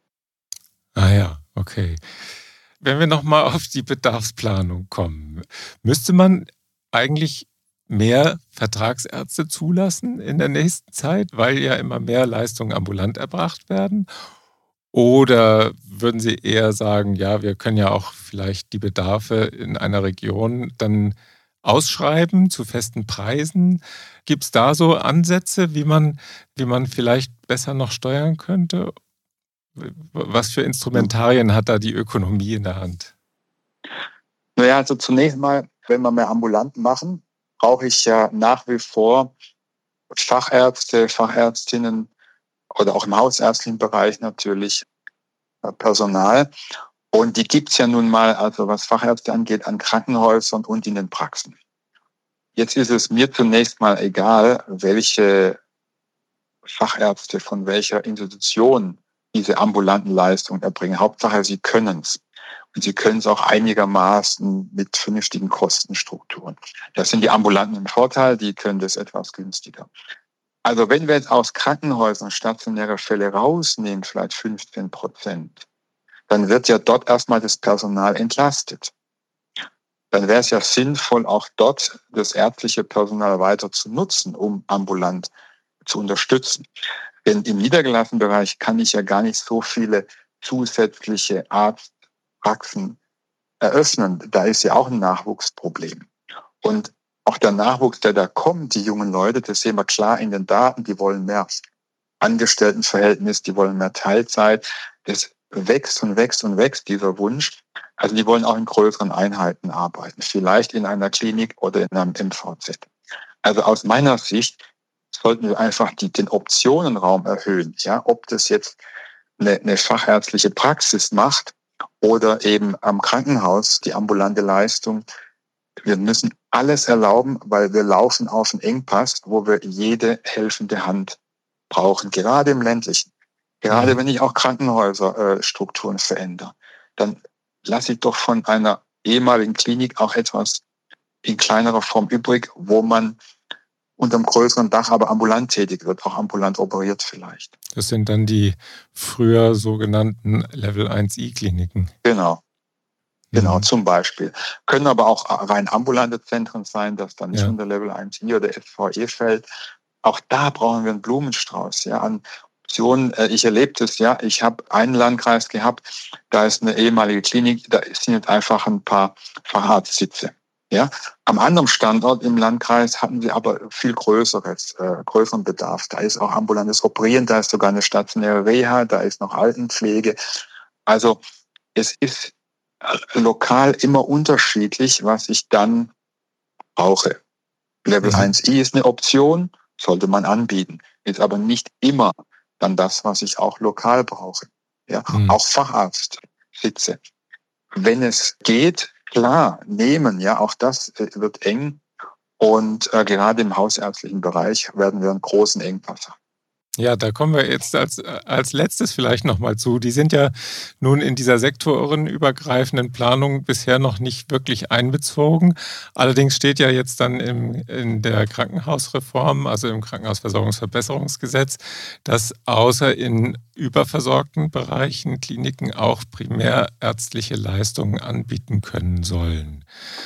Ah ja, okay. Wenn wir nochmal auf die Bedarfsplanung kommen, müsste man eigentlich mehr Vertragsärzte zulassen in der nächsten Zeit, weil ja immer mehr Leistungen ambulant erbracht werden? Oder würden Sie eher sagen, ja, wir können ja auch vielleicht die Bedarfe in einer Region dann ausschreiben zu festen Preisen? Gibt es da so Ansätze, wie man vielleicht besser noch steuern könnte? Was für Instrumentarien hat da die Ökonomie in der Hand? Naja, also zunächst mal, wenn wir mehr ambulant machen, brauche ich ja nach wie vor Fachärzte, Fachärztinnen oder auch im hausärztlichen Bereich natürlich Personal. Und die gibt es ja nun mal, also was Fachärzte angeht, an Krankenhäusern und in den Praxen. Jetzt ist es mir zunächst mal egal, welche Fachärzte von welcher Institution diese ambulanten Leistungen erbringen. Hauptsache, sie können es. Und sie können es auch einigermaßen mit vernünftigen Kostenstrukturen. Das sind die Ambulanten im Vorteil, die können das etwas günstiger. Also wenn wir jetzt aus Krankenhäusern stationäre Fälle rausnehmen, vielleicht 15%, dann wird ja dort erstmal das Personal entlastet. Dann wäre es ja sinnvoll, auch dort das ärztliche Personal weiter zu nutzen, um ambulant zu unterstützen. Denn im niedergelassenen Bereich kann ich ja gar nicht so viele zusätzliche Arztpraxen eröffnen. Da ist ja auch ein Nachwuchsproblem. Und auch der Nachwuchs, der da kommt, die jungen Leute, das sehen wir klar in den Daten, die wollen mehr Angestelltenverhältnis, die wollen mehr Teilzeit. Das wächst und wächst und wächst, dieser Wunsch. Also die wollen auch in größeren Einheiten arbeiten, vielleicht in einer Klinik oder in einem MVZ. Also aus meiner Sicht sollten wir einfach den Optionenraum erhöhen. Ja, ob das jetzt eine fachärztliche Praxis macht oder eben am Krankenhaus die ambulante Leistung. Wir müssen alles erlauben, weil wir laufen auf einen Engpass, wo wir jede helfende Hand brauchen, gerade im ländlichen. Gerade wenn ich auch Krankenhäuserstrukturen verändere, dann lasse ich doch von einer ehemaligen Klinik auch etwas in kleinerer Form übrig, wo man unterm größeren Dach aber ambulant tätig wird, auch ambulant operiert vielleicht. Das sind dann die früher sogenannten Level-1i-Kliniken. Genau, zum Beispiel. Können aber auch rein ambulante Zentren sein, das dann nicht unter Level 1i oder SVE fällt. Auch da brauchen wir einen Blumenstrauß an Optionen. Ich erlebe das, ich habe einen Landkreis gehabt, da ist eine ehemalige Klinik, da sind jetzt einfach ein paar Facharztsitze. Ja, am anderen Standort im Landkreis hatten wir aber viel größeren Bedarf. Da ist auch ambulantes Operieren, da ist sogar eine stationäre Reha, da ist noch Altenpflege. Also es ist lokal immer unterschiedlich, was ich dann brauche. Level 1i ist eine Option, sollte man anbieten, ist aber nicht immer dann das, was ich auch lokal brauche. Ja, auch Facharztsitze. Wenn es geht, klar, nehmen, ja, auch das wird eng. Und gerade im hausärztlichen Bereich werden wir einen großen Engpass haben. Ja, da kommen wir jetzt als letztes vielleicht nochmal zu. Die sind ja nun in dieser sektorenübergreifenden Planung bisher noch nicht wirklich einbezogen. Allerdings steht ja jetzt dann in der Krankenhausreform, also im Krankenhausversorgungsverbesserungsgesetz, dass außer in überversorgten Bereichen Kliniken auch primärärztliche Leistungen anbieten können sollen.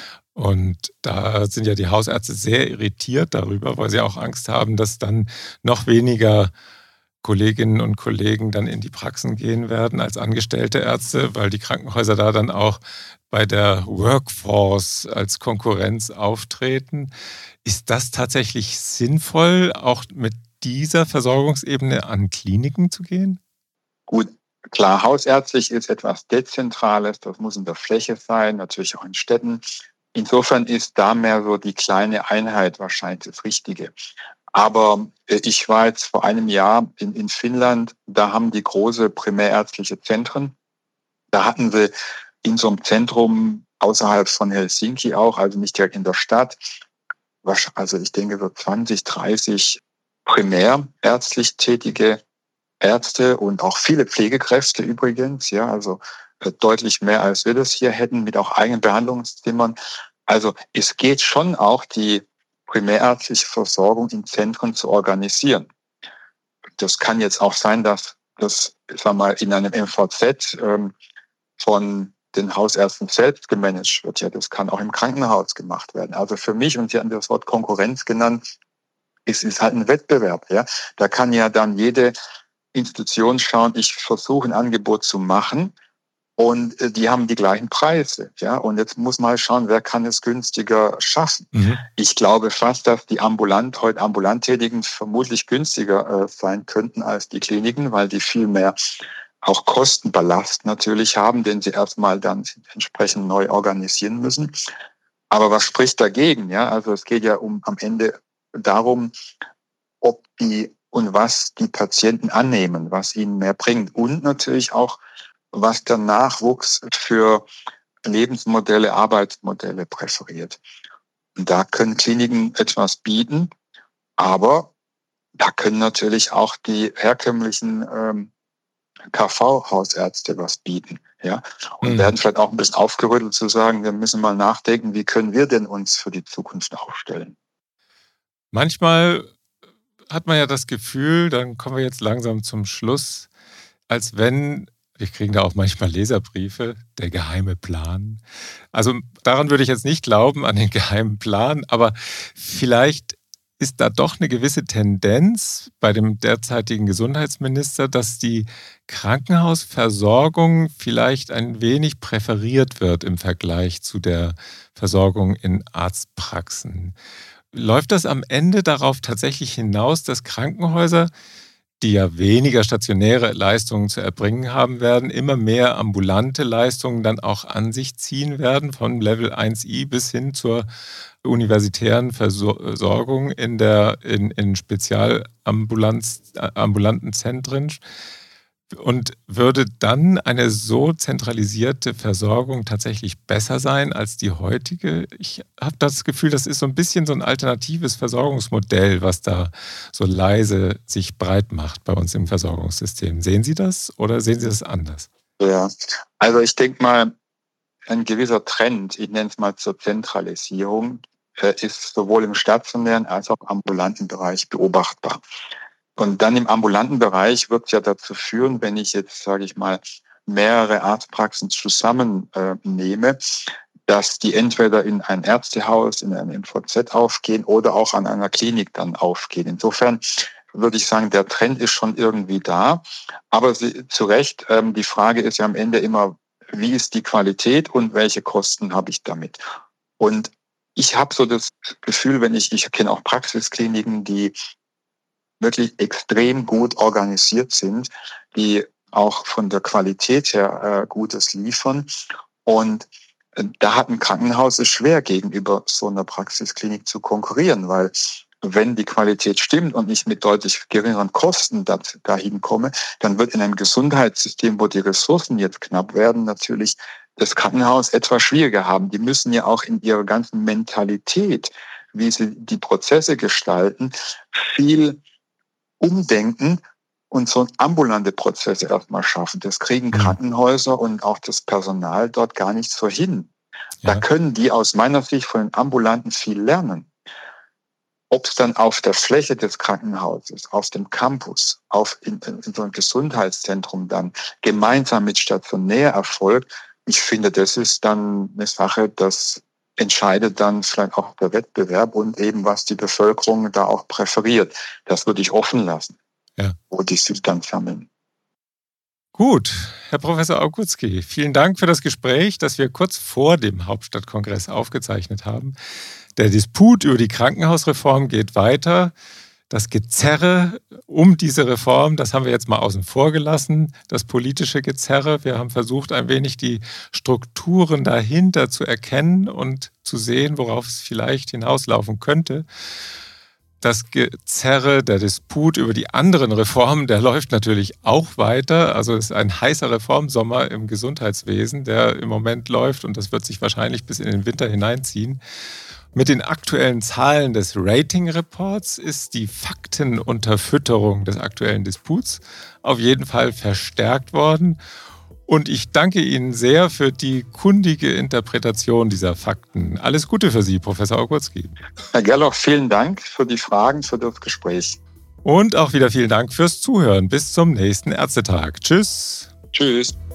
Und da sind ja die Hausärzte sehr irritiert darüber, weil sie auch Angst haben, dass dann noch weniger Kolleginnen und Kollegen dann in die Praxen gehen werden als angestellte Ärzte, weil die Krankenhäuser da dann auch bei der Workforce als Konkurrenz auftreten. Ist das tatsächlich sinnvoll, auch mit dieser Versorgungsebene an Kliniken zu gehen? Gut, klar, hausärztlich ist etwas Dezentrales, das muss in der Fläche sein, natürlich auch in Städten. Insofern ist da mehr so die kleine Einheit wahrscheinlich das Richtige. Aber ich war jetzt vor einem Jahr in Finnland, da haben die große primärärztliche Zentren. Da hatten sie in so einem Zentrum außerhalb von Helsinki auch, also nicht direkt in der Stadt, also ich denke so 20, 30 primärärztlich tätige Ärzte und auch viele Pflegekräfte übrigens, ja, also deutlich mehr als wir das hier hätten, mit auch eigenen Behandlungszimmern. Also es geht schon auch, die primärärztliche Versorgung in Zentren zu organisieren. Das kann jetzt auch sein, dass das, sagen wir mal, in einem MVZ von den Hausärzten selbst gemanagt wird. Ja, das kann auch im Krankenhaus gemacht werden. Also für mich, und Sie haben das Wort Konkurrenz genannt, ist halt ein Wettbewerb. Ja, da kann ja dann jede Institution schauen, ich versuche ein Angebot zu machen und die haben die gleichen Preise. Ja, und jetzt muss man halt schauen, wer kann es günstiger schaffen. Ich glaube fast, dass die heute ambulant Tätigen vermutlich günstiger sein könnten als die Kliniken, weil die viel mehr auch Kostenballast natürlich haben, den sie erstmal dann entsprechend neu organisieren müssen. Aber was spricht dagegen? Ja, also es geht ja am Ende darum, ob die und was die Patienten annehmen, was ihnen mehr bringt. Und natürlich auch, was der Nachwuchs für Lebensmodelle, Arbeitsmodelle präferiert. Und da können Kliniken etwas bieten, aber da können natürlich auch die herkömmlichen KV-Hausärzte was bieten. Ja? Und werden vielleicht auch ein bisschen aufgerüttelt zu sagen, wir müssen mal nachdenken, wie können wir denn uns für die Zukunft aufstellen. Manchmal hat man ja das Gefühl, dann kommen wir jetzt langsam zum Schluss, als wenn, wir kriegen da auch manchmal Leserbriefe, der geheime Plan. Also daran würde ich jetzt nicht glauben, an den geheimen Plan, aber vielleicht ist da doch eine gewisse Tendenz bei dem derzeitigen Gesundheitsminister, dass die Krankenhausversorgung vielleicht ein wenig präferiert wird im Vergleich zu der Versorgung in Arztpraxen. Läuft das am Ende darauf tatsächlich hinaus, dass Krankenhäuser, die ja weniger stationäre Leistungen zu erbringen haben werden, immer mehr ambulante Leistungen dann auch an sich ziehen werden, von Level 1i bis hin zur universitären Versorgung in spezialambulanten Zentren? Und würde dann eine so zentralisierte Versorgung tatsächlich besser sein als die heutige? Ich habe das Gefühl, das ist so ein bisschen so ein alternatives Versorgungsmodell, was da so leise sich breit macht bei uns im Versorgungssystem. Sehen Sie das oder sehen Sie das anders? Ja, also ich denke mal, ein gewisser Trend, ich nenne es mal zur Zentralisierung, ist sowohl im stationären als auch im ambulanten Bereich beobachtbar. Und dann im ambulanten Bereich wird es ja dazu führen, wenn ich jetzt, sage ich mal, mehrere Arztpraxen zusammennehme, dass die entweder in ein Ärztehaus, in ein MVZ aufgehen oder auch an einer Klinik dann aufgehen. Insofern würde ich sagen, der Trend ist schon irgendwie da. Aber zu Recht, die Frage ist ja am Ende immer, wie ist die Qualität und welche Kosten habe ich damit? Und ich habe so das Gefühl, ich kenne auch Praxiskliniken, die wirklich extrem gut organisiert sind, die auch von der Qualität her Gutes liefern. Und da hat ein Krankenhaus es schwer, gegenüber so einer Praxisklinik zu konkurrieren, weil wenn die Qualität stimmt und ich mit deutlich geringeren Kosten dahin komme, dann wird in einem Gesundheitssystem, wo die Ressourcen jetzt knapp werden, natürlich das Krankenhaus etwas schwieriger haben. Die müssen ja auch in ihrer ganzen Mentalität, wie sie die Prozesse gestalten, viel umdenken und so ambulante Prozesse erstmal schaffen. Das kriegen Krankenhäuser und auch das Personal dort gar nicht so hin. Ja. Da können die aus meiner Sicht von den Ambulanten viel lernen. Ob es dann auf der Fläche des Krankenhauses, auf dem Campus, in so einem Gesundheitszentrum dann gemeinsam mit stationär erfolgt, ich finde, das ist dann eine Sache, das entscheidet dann vielleicht auch der Wettbewerb und eben, was die Bevölkerung da auch präferiert. Das würde ich offen lassen, wo die sich dann sammeln. Gut, Herr Professor Augurski, vielen Dank für das Gespräch, das wir kurz vor dem Hauptstadtkongress aufgezeichnet haben. Der Disput über die Krankenhausreform geht weiter. Das Gezerre um diese Reform, das haben wir jetzt mal außen vor gelassen, das politische Gezerre. Wir haben versucht, ein wenig die Strukturen dahinter zu erkennen und zu sehen, worauf es vielleicht hinauslaufen könnte. Das Gezerre, der Disput über die anderen Reformen, der läuft natürlich auch weiter. Also es ist ein heißer Reformsommer im Gesundheitswesen, der im Moment läuft und das wird sich wahrscheinlich bis in den Winter hineinziehen. Mit den aktuellen Zahlen des Rating-Reports ist die Faktenunterfütterung des aktuellen Disputs auf jeden Fall verstärkt worden. Und ich danke Ihnen sehr für die kundige Interpretation dieser Fakten. Alles Gute für Sie, Professor Augurski. Herr Gerloch, vielen Dank für die Fragen, für das Gespräch. Und auch wieder vielen Dank fürs Zuhören. Bis zum nächsten Ärztetag. Tschüss. Tschüss.